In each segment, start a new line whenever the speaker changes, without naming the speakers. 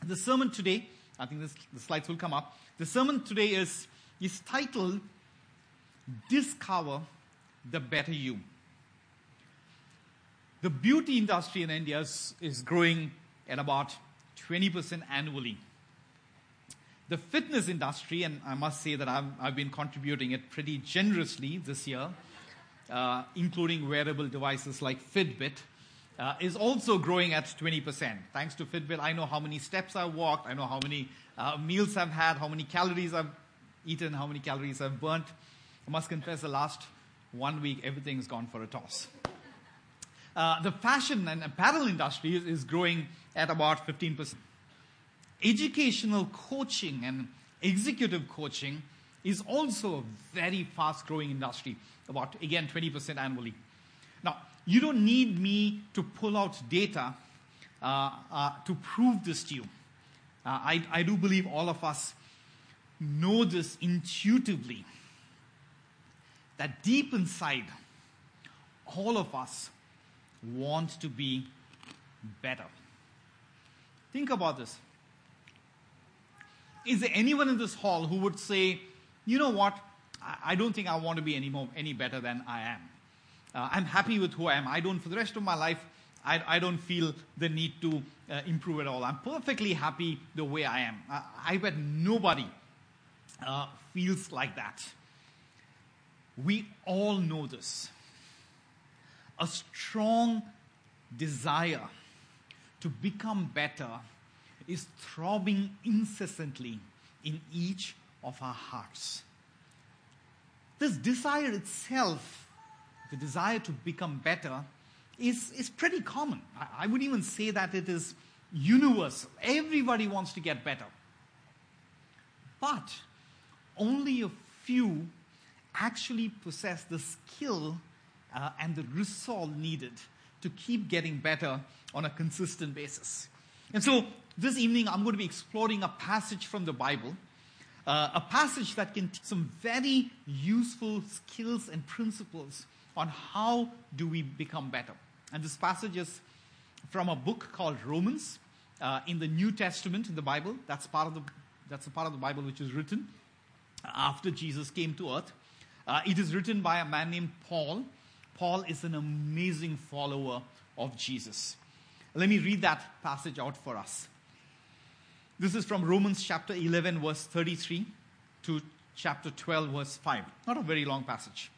The sermon today, I think the slides will come up. The sermon today is titled, Discover the Better You. The beauty industry in India is growing at about 20% annually. The fitness industry, and I must say that I've been contributing it pretty generously this year, including wearable devices like Fitbit, is also growing at 20%. Thanks to Fitbit, I know how many steps I've walked, I know how many meals I've had, how many calories I've eaten, how many calories I've burnt. I must confess, the last 1 week, everything's gone for a toss. The fashion and apparel industry is growing at about 15%. Educational coaching and executive coaching is also a very fast-growing industry, about, again, 20% annually. Now, you don't need me to pull out data to prove this to you. I do believe all of us know this intuitively, that deep inside, all of us want to be better. Think about this. Is there anyone in this hall who would say, you know what, I don't think I want to be any better than I am. I'm happy with who I am. For the rest of my life, I don't feel the need to improve at all. I'm perfectly happy the way I am. I bet nobody feels like that. We all know this. A strong desire to become better is throbbing incessantly in each of our hearts. This desire itself, the desire to become better, is pretty common. I would even say that it is universal. Everybody wants to get better. But only a few actually possess the skill and the resolve needed to keep getting better on a consistent basis. And so this evening I'm going to be exploring a passage from the Bible, a passage that can teach some very useful skills and principles on how do we become better. And this passage is from a book called Romans in the New Testament in the Bible. That's a part of the Bible which is written after Jesus came to earth. It is written by a man named Paul. Paul is an amazing follower of Jesus. Let me read that passage out for us. This is from Romans chapter 11, verse 33 to chapter 12, verse 5. Not a very long passage.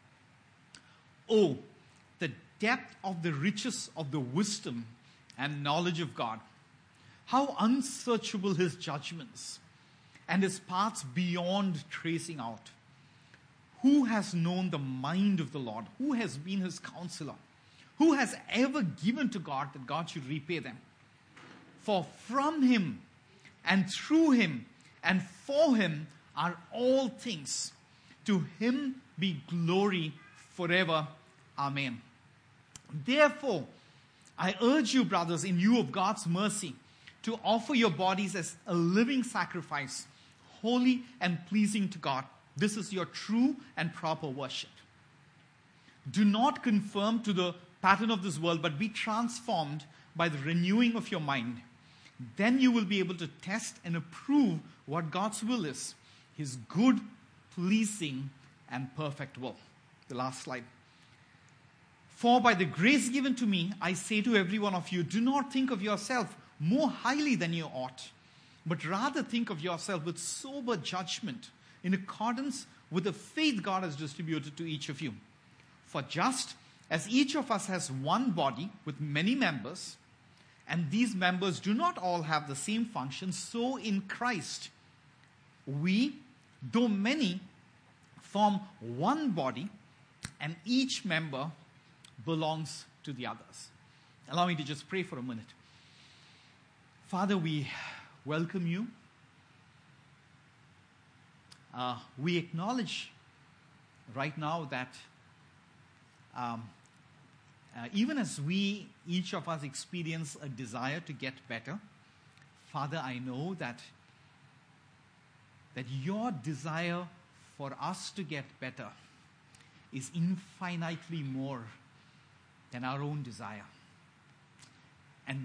Oh, the depth of the riches of the wisdom and knowledge of God. How unsearchable his judgments and his paths beyond tracing out. Who has known the mind of the Lord? Who has been his counselor? Who has ever given to God that God should repay them? For from him and through him and for him are all things. To him be glory forever. Amen. Therefore, I urge you, brothers, in view of God's mercy, to offer your bodies as a living sacrifice, holy and pleasing to God. This is your true and proper worship. Do not conform to the pattern of this world, but be transformed by the renewing of your mind. Then you will be able to test and approve what God's will is, his good, pleasing, and perfect will. The last slide. For by the grace given to me, I say to every one of you, do not think of yourself more highly than you ought, but rather think of yourself with sober judgment, in accordance with the faith God has distributed to each of you. For just as each of us has one body with many members, and these members do not all have the same function, so in Christ, we, though many, form one body, and each member belongs to the others. Allow me to just pray for a minute. Father, we welcome you. We acknowledge right now that even as each of us experience a desire to get better, Father, I know that your desire for us to get better is infinitely more than our own desire. And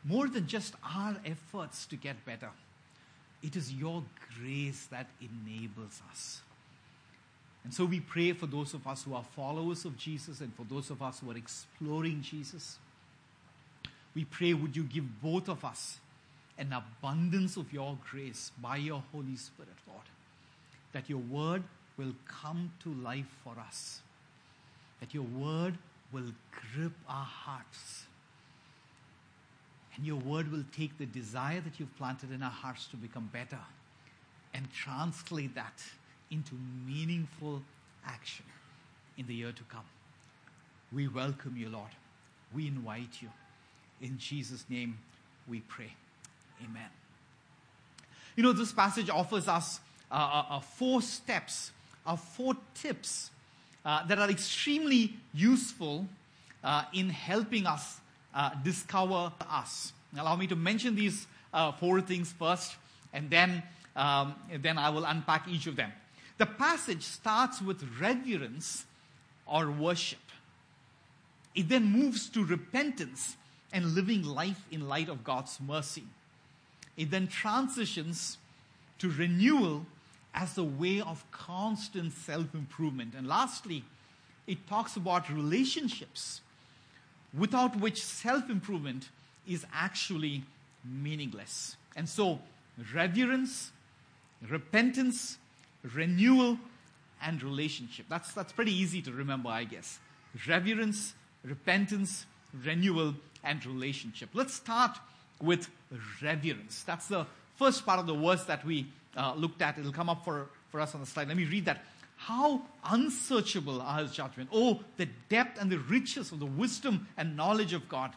more than just our efforts to get better. It is your grace that enables us. And so we pray for those of us who are followers of Jesus and for those of us who are exploring Jesus. We pray, would you give both of us an abundance of your grace by your Holy Spirit, Lord, that your word will come to life for us, that your word will grip our hearts, and your word will take the desire that you've planted in our hearts to become better and translate that into meaningful action in the year to come. We welcome you, Lord. We invite you. In Jesus' name we pray. Amen. You know, this passage offers us 4 steps, 4 tips that are extremely useful in helping us discover us. Allow me to mention these 4 things first, and then I will unpack each of them. The passage starts with reverence or worship. It then moves to repentance and living life in light of God's mercy. It then transitions to renewal as a way of constant self-improvement. And lastly, it talks about relationships, without which self-improvement is actually meaningless. And so, reverence, repentance, renewal, and relationship. That's pretty easy to remember, I guess. Reverence, repentance, renewal, and relationship. Let's start with reverence. That's the first part of the verse that we looked at. It'll come up for us on the slide. Let me read that. How unsearchable are his judgments. Oh, the depth and the riches of the wisdom and knowledge of God.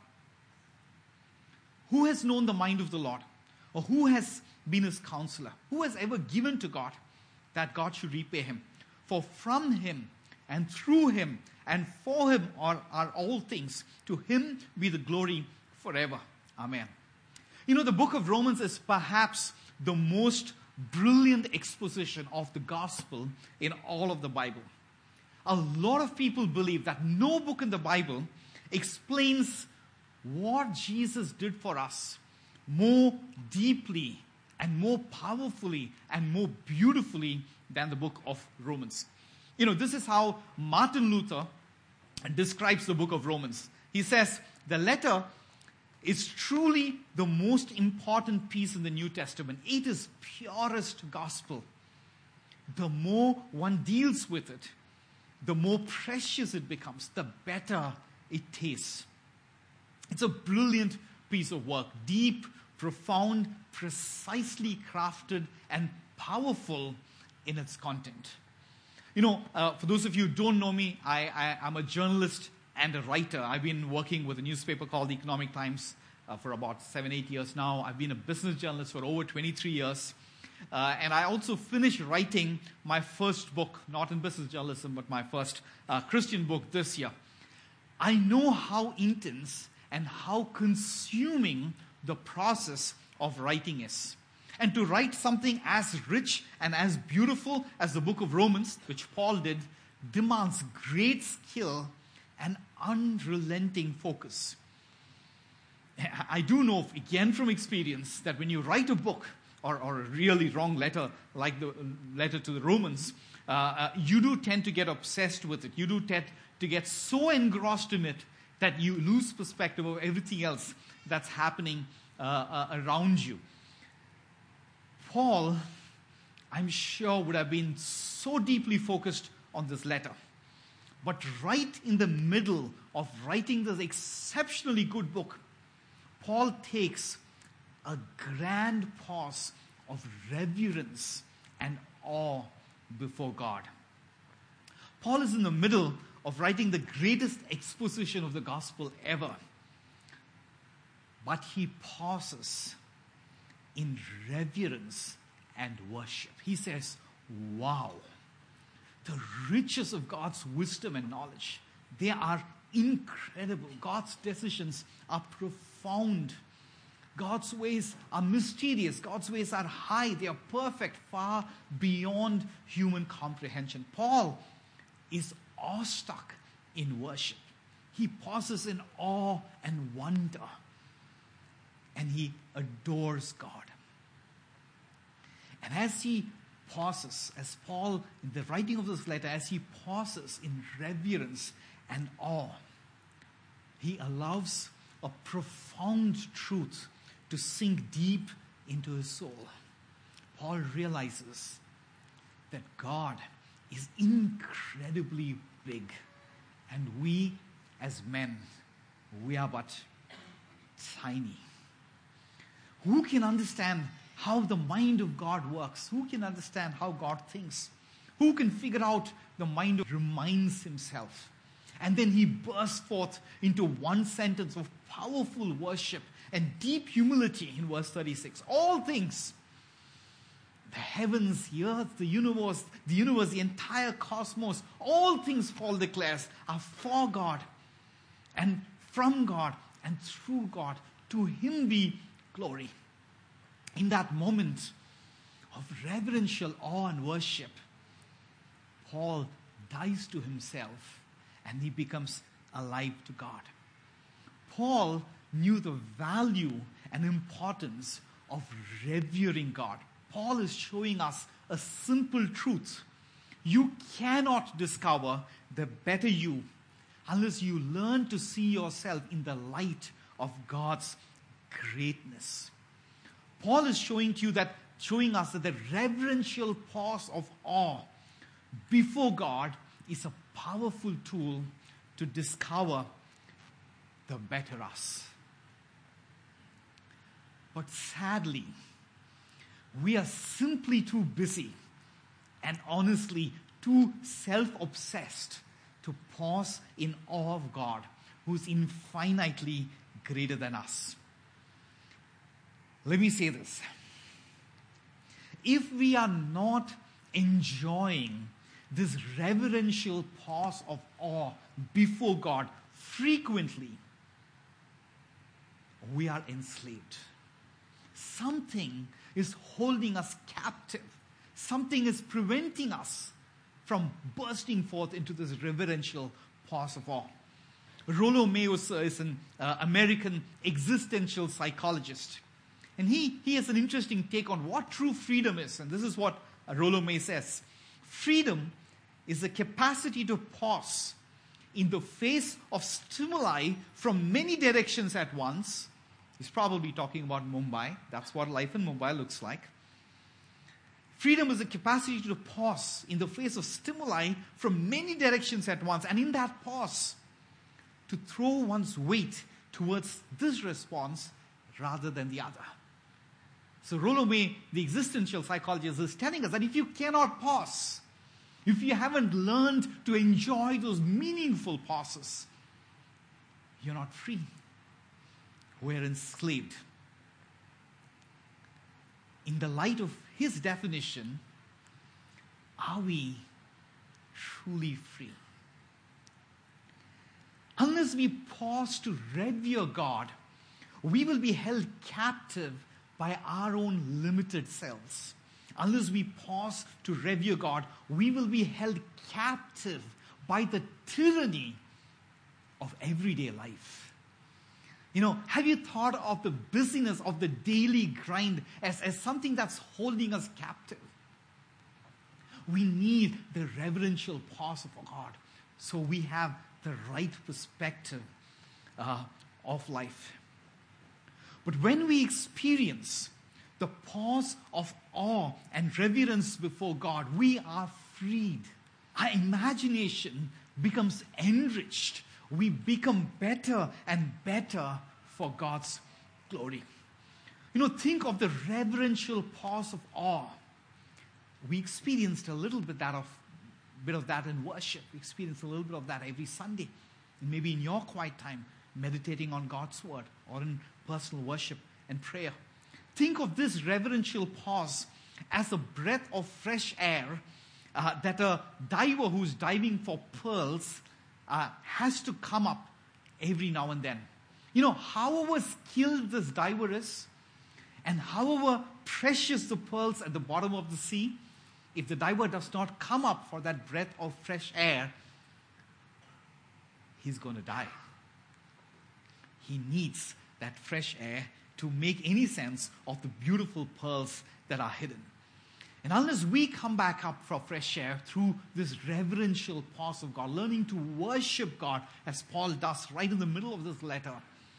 Who has known the mind of the Lord? Or who has been his counselor? Who has ever given to God that God should repay him? For from him and through him and for him are all things. To him be the glory forever. Amen. You know, the book of Romans is perhaps the most brilliant exposition of the gospel in all of the Bible. A lot of people believe that no book in the Bible explains what Jesus did for us more deeply and more powerfully and more beautifully than the book of Romans. You know, this is how Martin Luther describes the book of Romans. He says, the letter is truly the most important piece in the New Testament. It is purest gospel. The more one deals with it, the more precious it becomes, the better it tastes. It's a brilliant piece of work, deep, profound, precisely crafted, and powerful in its content. You know, for those of you who don't know me, I'm a journalist and a writer. I've been working with a newspaper called The Economic Times for about 7-8 years now. I've been a business journalist for over 23 years. And I also finished writing my first book, not in business journalism, but my first Christian book this year. I know how intense and how consuming the process of writing is. And to write something as rich and as beautiful as the book of Romans, which Paul did, demands great skill and unrelenting focus. I do know, again from experience, that when you write a book or a really wrong letter, like the letter to the Romans, you do tend to get obsessed with it. You do tend to get so engrossed in it that you lose perspective of everything else that's happening around you. Paul, I'm sure, would have been so deeply focused on this letter. But right in the middle of writing this exceptionally good book, Paul takes a grand pause of reverence and awe before God. Paul is in the middle of writing the greatest exposition of the gospel ever. But he pauses in reverence and worship. He says, wow, the riches of God's wisdom and knowledge, they are incredible. God's decisions are profound. God's ways are mysterious. God's ways are high. They are perfect, far beyond human comprehension. Paul is awestruck in worship. He pauses in awe and wonder. and he adores God. And as he pauses, as Paul, in the writing of this letter, as he pauses in reverence and awe, he allows a profound truth to sink deep into his soul. Paul realizes that God is incredibly big, and we as men, we are but tiny. Who can understand how the mind of God works? Who can understand how God thinks? Who can figure out the mind of reminds himself? And then he bursts forth into one sentence of powerful worship and deep humility in verse 36. All things, the heavens, the earth, the universe, the entire cosmos, all things, Paul declares, are for God and from God and through God. To him be glory. In that moment of reverential awe and worship, Paul dies to himself and he becomes alive to God. Paul knew the value and importance of revering God. Paul is showing us a simple truth. You cannot discover the better you unless you learn to see yourself in the light of God's greatness. Paul is showing us that the reverential pause of awe before God is a powerful tool to discover the better us. But sadly, we are simply too busy and honestly too self-obsessed to pause in awe of God, who is infinitely greater than us. Let me say this. If we are not enjoying this reverential pause of awe before God frequently, we are enslaved. Something is holding us captive. Something is preventing us from bursting forth into this reverential pause of awe. Rollo May is an American existential psychologist. And he has an interesting take on what true freedom is. And this is what Rollo May says. Freedom is the capacity to pause in the face of stimuli from many directions at once. He's probably talking about Mumbai. That's what life in Mumbai looks like. Freedom is the capacity to pause in the face of stimuli from many directions at once. And in that pause, to throw one's weight towards this response rather than the other. So Rollo May, the existential psychologist, is telling us that if you cannot pause, if you haven't learned to enjoy those meaningful pauses, you're not free. We're enslaved. In the light of his definition, are we truly free? Unless we pause to revere God, we will be held captive by our own limited selves. Unless we pause to revere God, we will be held captive by the tyranny of everyday life. You know, have you thought of the busyness of the daily grind as something that's holding us captive? We need the reverential pause of God so we have the right perspective of life. But when we experience the pause of awe and reverence before God, we are freed. Our imagination becomes enriched. We become better and better for God's glory. You know, think of the reverential pause of awe. We experienced a little bit of that in worship. We experience a little bit of that every Sunday. Maybe in your quiet time, meditating on God's word, or in personal worship and prayer. Think of this reverential pause as a breath of fresh air that a diver who's diving for pearls has to come up every now and then. You know, however skilled this diver is, and however precious the pearls at the bottom of the sea, if the diver does not come up for that breath of fresh air, he's going to die. He needs that fresh air to make any sense of the beautiful pearls that are hidden. And unless we come back up for fresh air through this reverential pause of God, learning to worship God as Paul does right in the middle of this letter,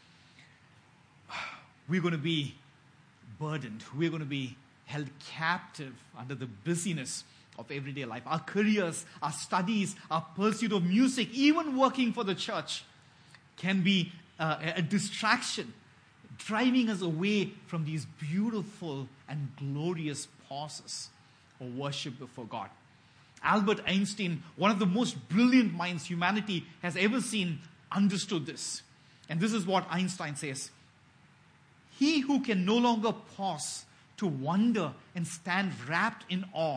we're going to be burdened. We're going to be held captive under the busyness of everyday life. Our careers, our studies, our pursuit of music, even working for the church can be a distraction, driving us away from these beautiful and glorious pauses of worship before God. Albert Einstein, one of the most brilliant minds humanity has ever seen, understood this. And this is what Einstein says: "He who can no longer pause to wonder and stand wrapped in awe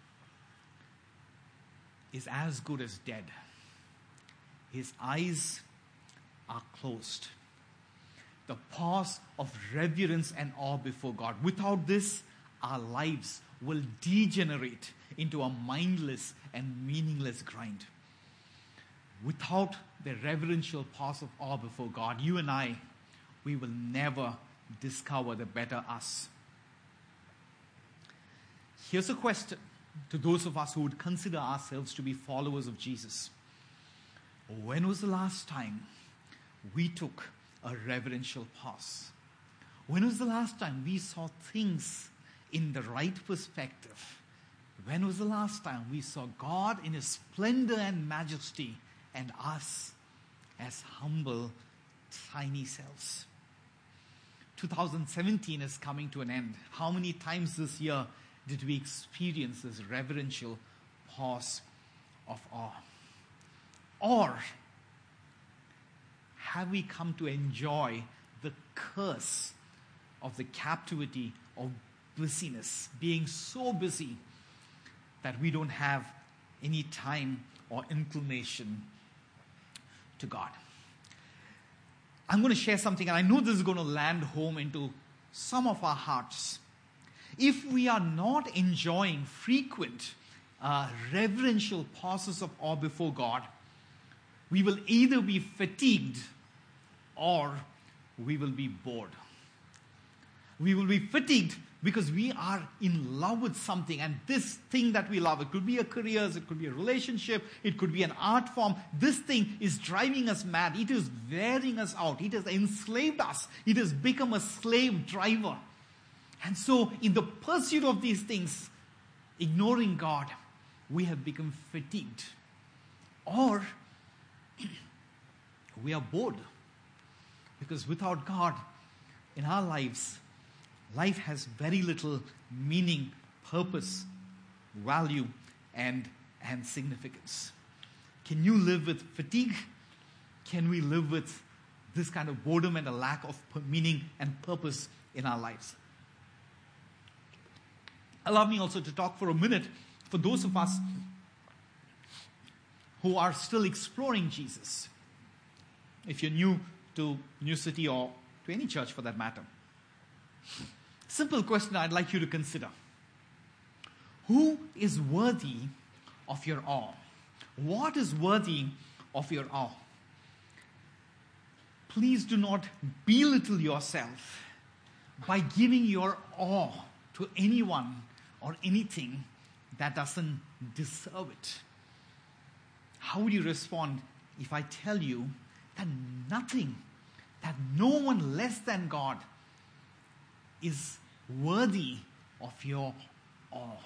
is as good as dead. His eyes are closed." The pause of reverence and awe before God. Without this, our lives will degenerate into a mindless and meaningless grind. Without the reverential pause of awe before God, you and I, we will never discover the better us. Here's a question to those of us who would consider ourselves to be followers of Jesus. When was the last time we took a reverential pause? When was the last time we saw things in the right perspective? When was the last time we saw God in His splendor and majesty and us as humble, tiny selves? 2017 is coming to an end. How many times this year did we experience this reverential pause of awe? Or have we come to enjoy the curse of the captivity of busyness, being so busy that we don't have any time or inclination to God? I'm going to share something, and I know this is going to land home into some of our hearts. If we are not enjoying frequent reverential pauses of awe before God, we will either be fatigued or we will be bored. We will be fatigued because we are in love with something, and this thing that we love, it could be a career, it could be a relationship, it could be an art form. This thing is driving us mad. It is wearing us out. It has enslaved us. It has become a slave driver. And so in the pursuit of these things, ignoring God, we have become fatigued. Or we are bored. Because without God in our lives, life has very little meaning, purpose, value, and significance. Can you live with fatigue? Can we live with this kind of boredom and a lack of meaning and purpose in our lives? Allow me also to talk for a minute for those of us who are still exploring Jesus. If you're new to New City or to any church for that matter, simple question I'd like you to consider. Who is worthy of your awe? What is worthy of your awe? Please do not belittle yourself by giving your awe to anyone or anything that doesn't deserve it. How would you respond if I tell you that nothing, that no one less than God is worthy of your awe?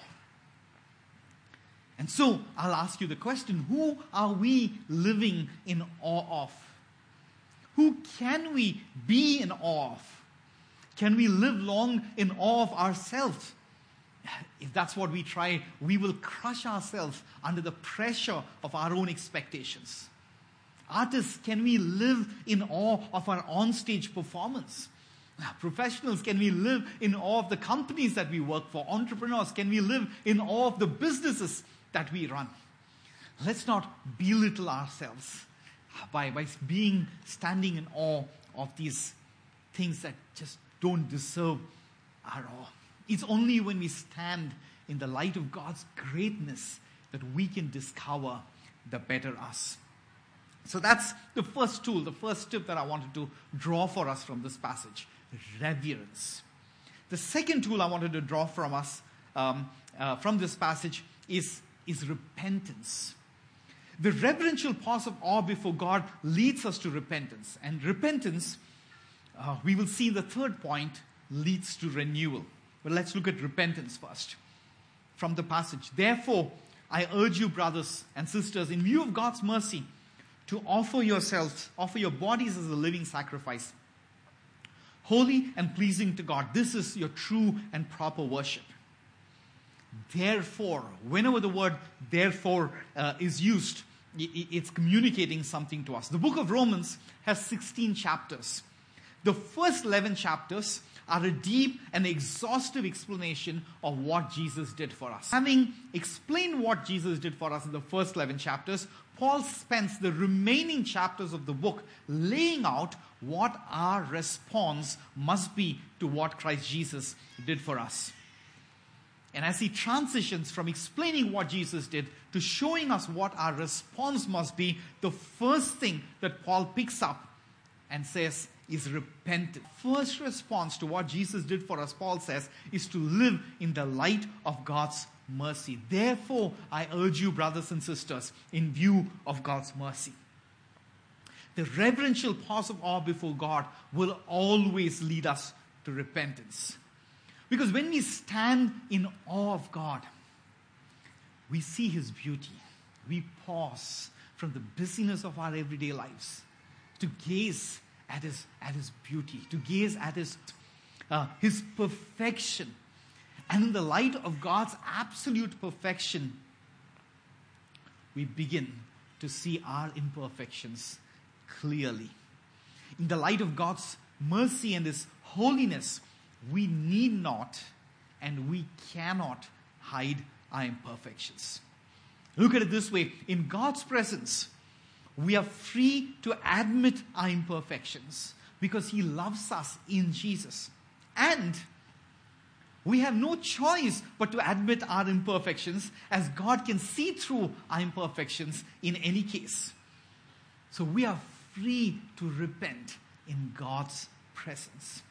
And so I'll ask you the question, who are we living in awe of? Who can we be in awe of? Can we live long in awe of ourselves? If that's what we try, we will crush ourselves under the pressure of our own expectations. Artists, can we live in awe of our onstage performance? Professionals, can we live in awe of the companies that we work for? Entrepreneurs, can we live in awe of the businesses that we run? Let's not belittle ourselves by standing in awe of these things that just don't deserve our awe. It's only when we stand in the light of God's greatness that we can discover the better us. So that's the first tool, the first tip that I wanted to draw for us from this passage. reverence. The second tool I wanted to draw from us, from this passage, is repentance. The reverential pause of awe before God leads us to repentance. And repentance, we will see in the third point, leads to renewal. But let's look at repentance first. From the passage, therefore, I urge you, brothers and sisters, in view of God's mercy, to offer your bodies as a living sacrifice, holy and pleasing to God. This is your true and proper worship. Therefore, whenever the word therefore is used, it's communicating something to us. The book of Romans has 16 chapters. The first 11 chapters are a deep and exhaustive explanation of what Jesus did for us. Having explained what Jesus did for us in the first 11 chapters, Paul spends the remaining chapters of the book laying out what our response must be to what Christ Jesus did for us. And as he transitions from explaining what Jesus did to showing us what our response must be, the first thing that Paul picks up and says is repentance. First response to what Jesus did for us, Paul says, is to live in the light of God's mercy. Therefore, I urge you, brothers and sisters, in view of God's mercy. The reverential pause of awe before God will always lead us to repentance. Because when we stand in awe of God, we see His beauty. We pause from the busyness of our everyday lives to gaze at His beauty, to gaze at His perfection. And in the light of God's absolute perfection, we begin to see our imperfections clearly. In the light of God's mercy and His holiness, we need not and we cannot hide our imperfections. Look at it this way. In God's presence, we are free to admit our imperfections because He loves us in Jesus. And we have no choice but to admit our imperfections, as God can see through our imperfections in any case. So we are free to repent in God's presence.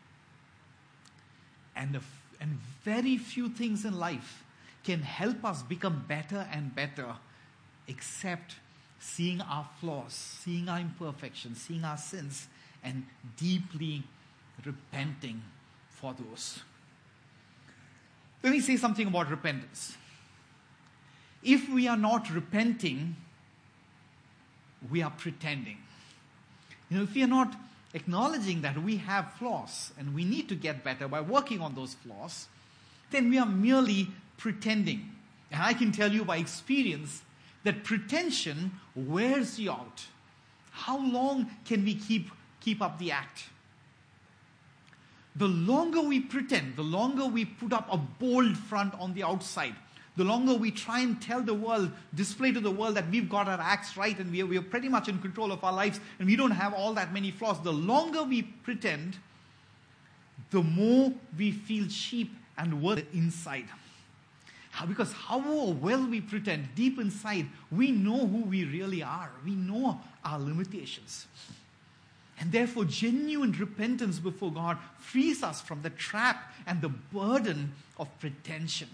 And very few things in life can help us become better and better except seeing our flaws, seeing our imperfections, seeing our sins, and deeply repenting for those. Let me say something about repentance. If we are not repenting, we are pretending. If we are not acknowledging that we have flaws and we need to get better by working on those flaws, then we are merely pretending. And I can tell you by experience that pretension wears you out. How long can we keep up the act? The longer we pretend, the longer we put up a bold front on the outside, the longer we try and tell the world, display to the world that we've got our acts right and we are pretty much in control of our lives and we don't have all that many flaws, the longer we pretend, the more we feel cheap and worthless inside. Because however well we pretend, deep inside, we know who we really are. We know our limitations. And therefore, genuine repentance before God frees us from the trap and the burden of pretension.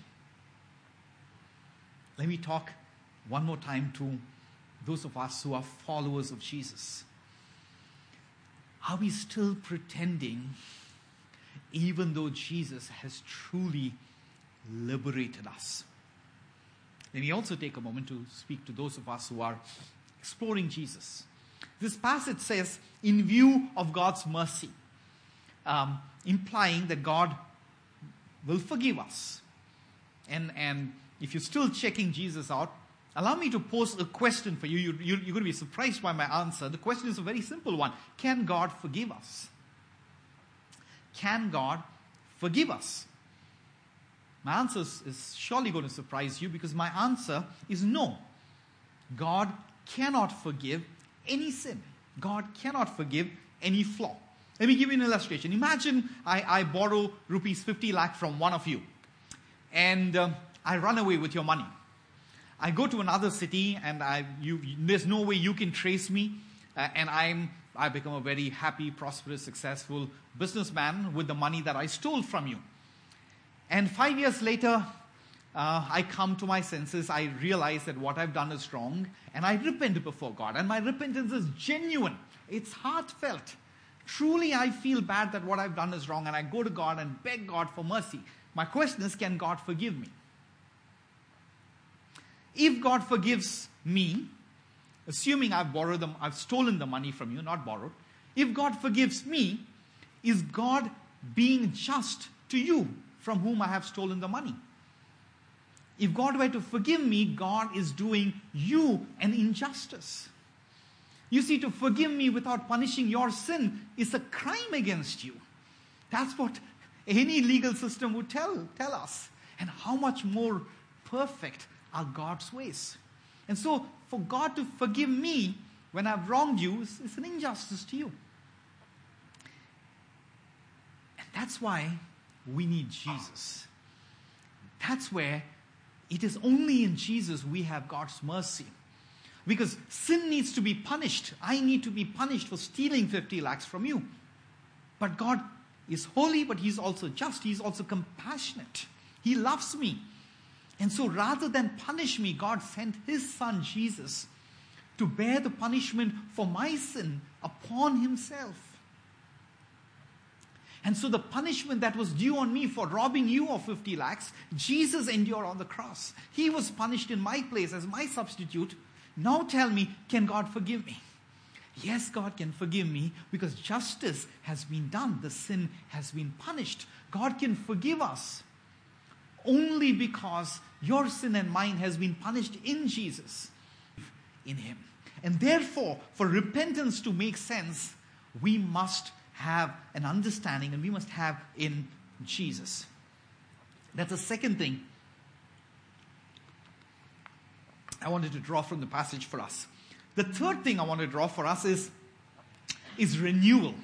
Let me talk one more time to those of us who are followers of Jesus. Are we still pretending even though Jesus has truly liberated us? Let me also take a moment to speak to those of us who are exploring Jesus. This passage says, in view of God's mercy, implying that God will forgive us. And if you're still checking Jesus out, allow me to pose a question for you. You're going to be surprised by my answer. The question is a very simple one. Can God forgive us? Can God forgive us? My answer is surely going to surprise you because my answer is no. God cannot forgive any sin. God cannot forgive any flaw. Let me give you an illustration. Imagine I borrow rupees 50 lakh from one of you and I run away with your money. I go to another city and there's no way you can trace me and I'm I become a very happy, prosperous, successful businessman with the money that I stole from you. And 5 years later, I come to my senses. I realize that what I've done is wrong, and I repent before God. And my repentance is genuine. It's heartfelt. Truly, I feel bad that what I've done is wrong, and I go to God and beg God for mercy. My question is, can God forgive me? If God forgives me, assuming I've stolen the money from you, not borrowed. If God forgives me, is God being just to you from whom I have stolen the money? If God were to forgive me, God is doing you an injustice. You see, to forgive me without punishing your sin is a crime against you. That's what any legal system would tell us. And how much more perfect are God's ways. And so, for God to forgive me when I've wronged you is an injustice to you. And that's why we need Jesus. That's where it is only in Jesus we have God's mercy. Because sin needs to be punished. I need to be punished for stealing 50 lakhs from you. But God is holy, but He's also just. He's also compassionate. He loves me. And so rather than punish me, God sent His Son Jesus to bear the punishment for my sin upon Himself. And so the punishment that was due on me for robbing you of 50 lakhs, Jesus endured on the cross. He was punished in my place as my substitute. Now tell me, can God forgive me? Yes, God can forgive me because justice has been done. The sin has been punished. God can forgive us only because your sin and mine has been punished in Jesus, in Him. And therefore, for repentance to make sense, we must have an understanding, and we must have in Jesus. That's the second thing I wanted to draw from the passage for us. The third thing I want to draw for us is renewal.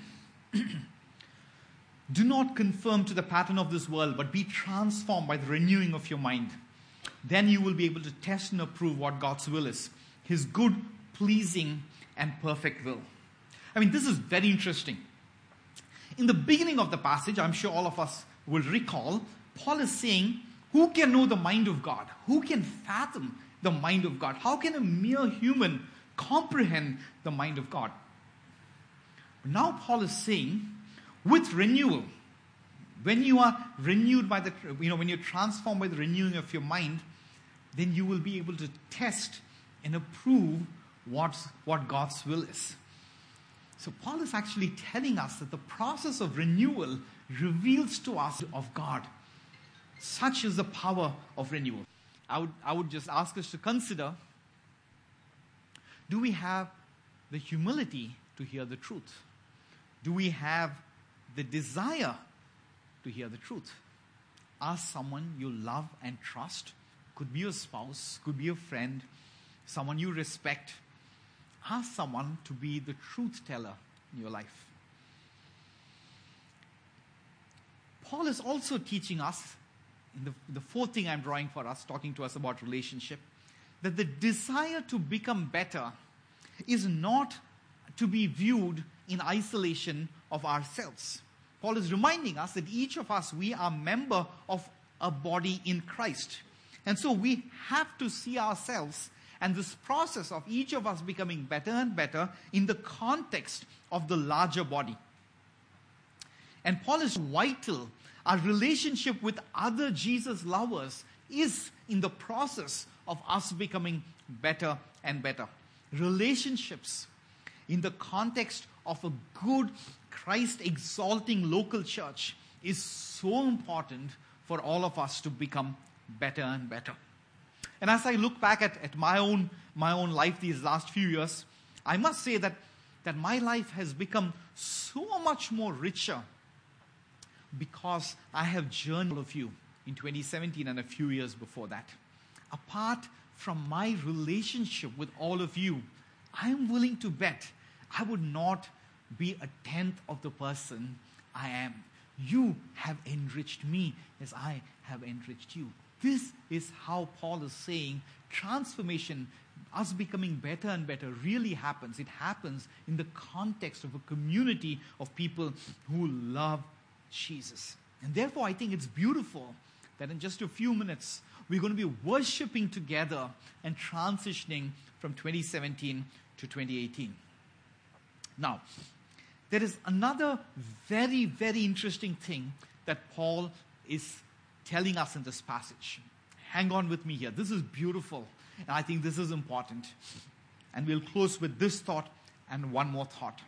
Do not conform to the pattern of this world, but be transformed by the renewing of your mind. Then you will be able to test and approve what God's will is, His good, pleasing, and perfect will. I mean, this is very interesting. In the beginning of the passage, I'm sure all of us will recall, Paul is saying, who can know the mind of God? Who can fathom the mind of God? How can a mere human comprehend the mind of God? Now Paul is saying, with renewal, when you are renewed by when you're transformed by the renewing of your mind, then you will be able to test and approve what God's will is. So Paul is actually telling us that the process of renewal reveals to us of God. Such is the power of renewal. I would just ask us to consider, do we have the humility to hear the truth? Do we have the desire to hear the truth? Ask someone you love and trust, could be your spouse, could be a friend, someone you respect. Ask someone to be the truth teller in your life. Paul is also teaching us, in the fourth thing I'm drawing for us, talking to us about relationship, that the desire to become better is not to be viewed in isolation of ourselves. Paul is reminding us that each of us, we are member of a body in Christ. And so we have to see ourselves and this process of each of us becoming better and better in the context of the larger body. And Paul is vital. Our relationship with other Jesus lovers is in the process of us becoming better and better. Relationships in the context of a good, Christ-exalting local church is so important for all of us to become better and better. And as I look back at my own life these last few years, I must say that my life has become so much more richer because I have journeyed with you in 2017 and a few years before that. Apart from my relationship with all of you, I am willing to bet I would not be a tenth of the person I am. You have enriched me as I have enriched you. This is how Paul is saying transformation us becoming better and better really happens. It happens in the context of a community of people who love Jesus. And therefore, I think it's beautiful that in just a few minutes, we're going to be worshiping together and transitioning from 2017 to 2018. Now, there is another very, very interesting thing that Paul is telling us in this passage. Hang on with me here. This is beautiful, and I think this is important. And we'll close with this thought and one more thought.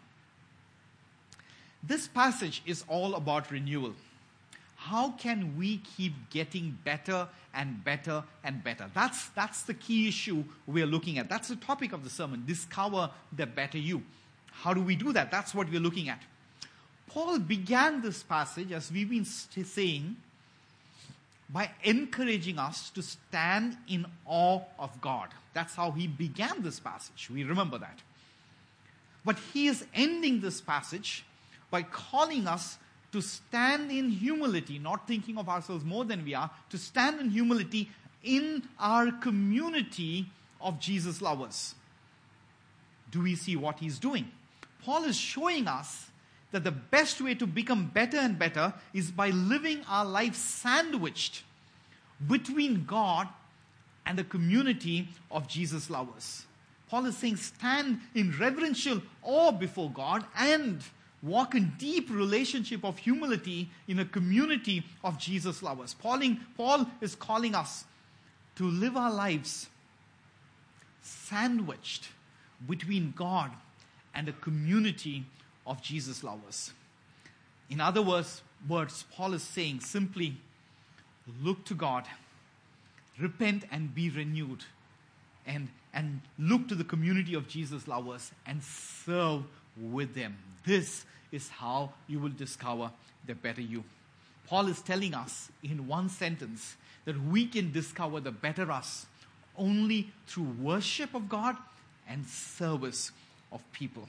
This passage is all about renewal. How can we keep getting better and better and better? That's the key issue we're looking at. That's the topic of the sermon. Discover the better you. How do we do that? That's what we're looking at. Paul began this passage, as we've been saying, by encouraging us to stand in awe of God. That's how he began this passage. We remember that. But he is ending this passage by calling us to stand in humility, not thinking of ourselves more than we are, to stand in humility in our community of Jesus lovers. Do we see what he's doing? Paul is showing us that the best way to become better and better is by living our life sandwiched between God and the community of Jesus lovers. Paul is saying stand in reverential awe before God and walk in deep relationship of humility in a community of Jesus lovers. Paul is calling us to live our lives sandwiched between God and a community of Jesus lovers. In other words, Paul is saying simply, look to God, repent and be renewed, and look to the community of Jesus lovers and serve with them. This is how you will discover the better you. Paul is telling us in one sentence that we can discover the better us only through worship of God and service of people.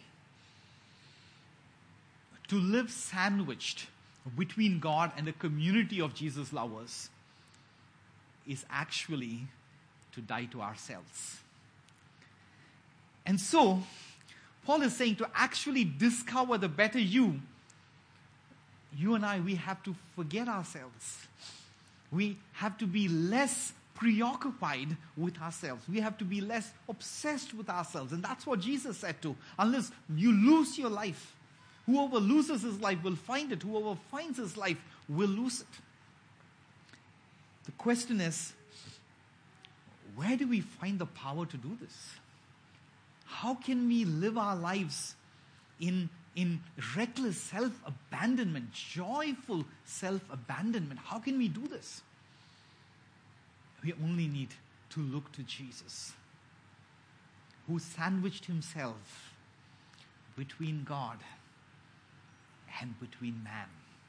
To live sandwiched between God and the community of Jesus lovers is actually to die to ourselves. And so, Paul is saying to actually discover the better you and I, we have to forget ourselves. We have to be less preoccupied with ourselves. We have to be less obsessed with ourselves. And that's what Jesus said too. Unless you lose your life, whoever loses his life will find it. Whoever finds his life will lose it. The question is, where do we find the power to do this? How can we live our lives in reckless self-abandonment, joyful self-abandonment? How can we do this? We only need to look to Jesus, who sandwiched himself between God and between man.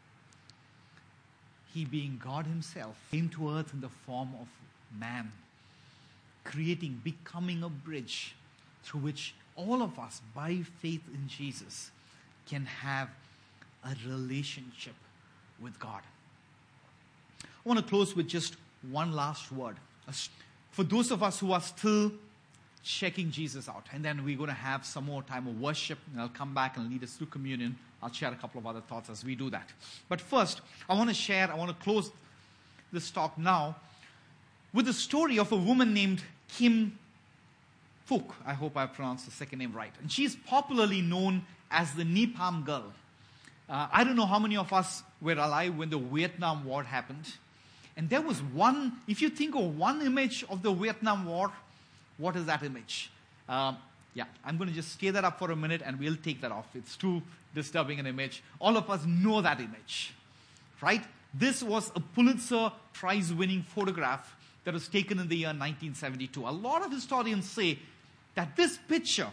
He, being God himself, came to earth in the form of man, becoming a bridge through which all of us, by faith in Jesus, can have a relationship with God. I want to close with just one last word. For those of us who are still checking Jesus out, and then we're going to have some more time of worship, and I'll come back and lead us through communion. I'll share a couple of other thoughts as we do that. But first, I want to close this talk now with the story of a woman named Kim Phuc. I hope I pronounced the second name right. And she's popularly known as the Nepal girl. I don't know how many of us were alive when the Vietnam War happened. And there was one, if you think of one image of the Vietnam War, what is that image? I'm going to just stay that up for a minute and we'll take that off. It's too disturbing an image. All of us know that image, right? This was a Pulitzer Prize-winning photograph that was taken in the year 1972. A lot of historians say that this picture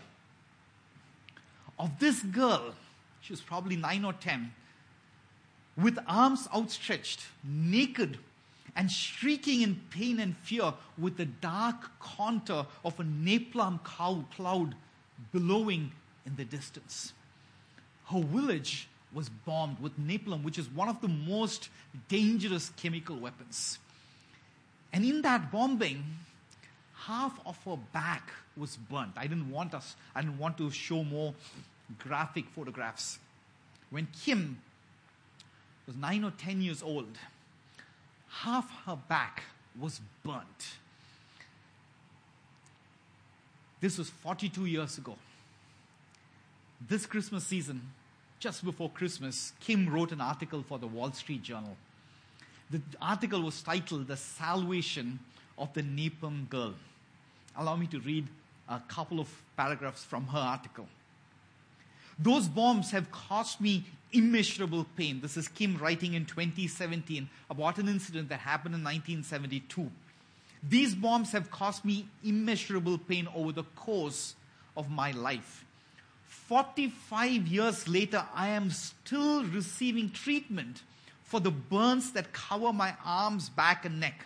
of this girl, she was probably 9 or 10, with arms outstretched, naked, and shrieking in pain and fear with the dark contour of a napalm cloud billowing in the distance. Her village was bombed with napalm, which is one of the most dangerous chemical weapons. And in that bombing, half of her back was burnt. I didn't want to show more graphic photographs. When Kim was 9 or 10 years old, half her back was burnt. This was 42 years ago. This Christmas season, just before Christmas, Kim wrote an article for the Wall Street Journal. The article was titled "The Salvation of the Napalm Girl." Allow me to read a couple of paragraphs from her article. "Those bombs have caused me immeasurable pain." This is Kim writing in 2017 about an incident that happened in 1972. "These bombs have caused me immeasurable pain over the course of my life. 45 years later, I am still receiving treatment for the burns that cover my arms, back, and neck.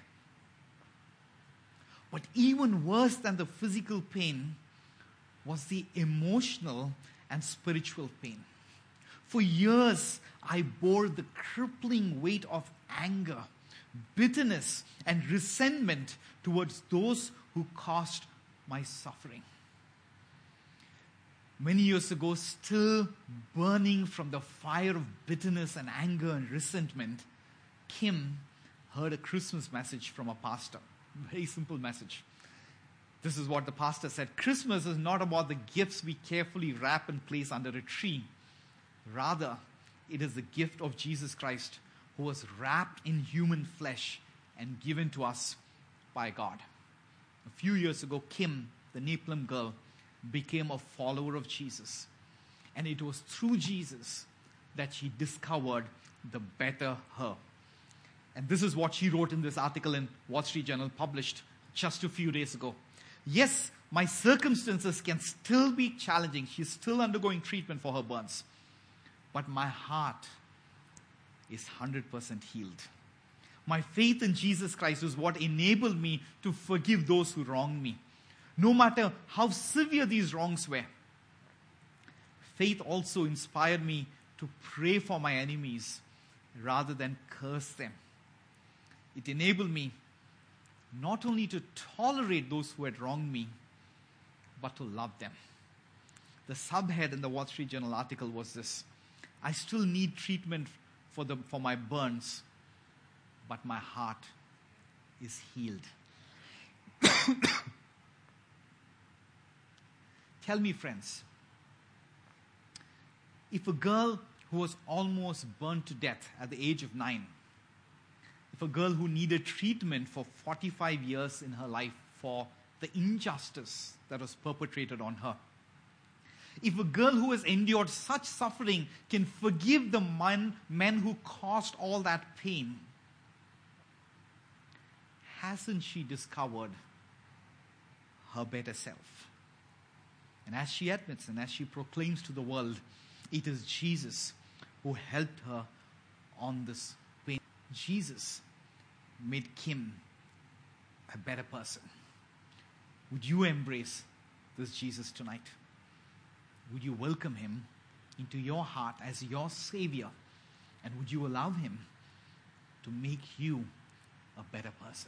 But even worse than the physical pain was the emotional and spiritual pain. For years, I bore the crippling weight of anger, bitterness, and resentment towards those who caused my suffering. Many years ago, still burning from the fire of bitterness and anger and resentment, Kim heard a Christmas message from a pastor. Very simple message. This is what the pastor said: Christmas is not about the gifts we carefully wrap and place under a tree. Rather, it is the gift of Jesus Christ, who was wrapped in human flesh and given to us by God. A few years ago, Kim, the Napalm girl, became a follower of Jesus. And it was through Jesus that she discovered the better her. And this is what she wrote in this article in Wall Street Journal, published just a few days ago. Yes, my circumstances can still be challenging. She's still undergoing treatment for her burns. But my heart is 100% healed. My faith in Jesus Christ is what enabled me to forgive those who wronged me, no matter how severe these wrongs were. Faith also inspired me to pray for my enemies rather than curse them. It enabled me not only to tolerate those who had wronged me, but to love them. The subhead in the Wall Street Journal article was this: I still need treatment for my burns, but my heart is healed. Tell me, friends, if a girl who was almost burned to death at the age of 9, if a girl who needed treatment for 45 years in her life for the injustice that was perpetrated on her, if a girl who has endured such suffering can forgive the men who caused all that pain, hasn't she discovered her better self? And as she admits and as she proclaims to the world, it is Jesus who helped her on this pain. Jesus made Kim a better person. Would you embrace this Jesus tonight? Would you welcome him into your heart as your Savior? And would you allow him to make you a better person?